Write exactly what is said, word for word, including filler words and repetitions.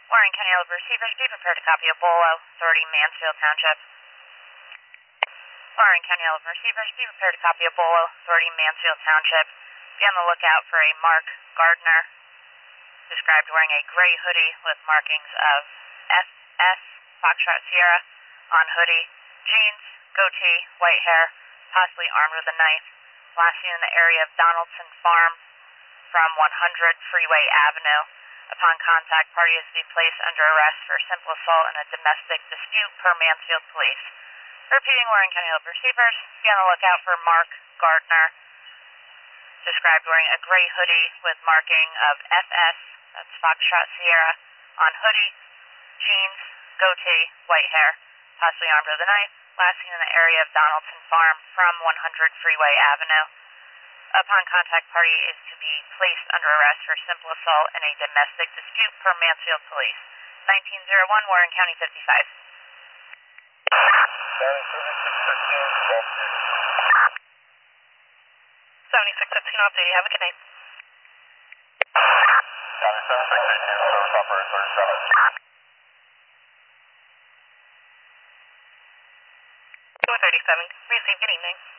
Warren County Elder Receivers, be prepared to copy a Bolo, Authority, Mansfield Township. Warren County Elder Receivers, be prepared to copy a Bolo, Authority, Mansfield Township. Be on the lookout for a Mark Gardner, described wearing a gray hoodie with markings of F S, Foxtrot Sierra, on hoodie, jeans, goatee, white hair, possibly armed with a knife. Last seen in the area of Donaldson Farm from one hundred Freeway Avenue. Upon contact, party is to be placed under arrest for simple assault in a domestic dispute per Mansfield Police. Repeating, Warren County Elder Receivers, be on the lookout for Mark Gardner, described wearing a gray hoodie with marking of F S, that's Foxtrot Sierra, on hoodie, jeans, goatee, white hair, possibly armed with a knife. Last seen in the area of Donaldson Farm from one hundred Freeway Avenue. Upon contact, party is to be placed under arrest for simple assault in a domestic dispute per Mansfield Police. nineteen oh one, Warren County fifty-five. seventy-six fifteen update, have a good night. County seventy-six fifteen, service operator thirty-seven. two thirty-seven, receive, good evening.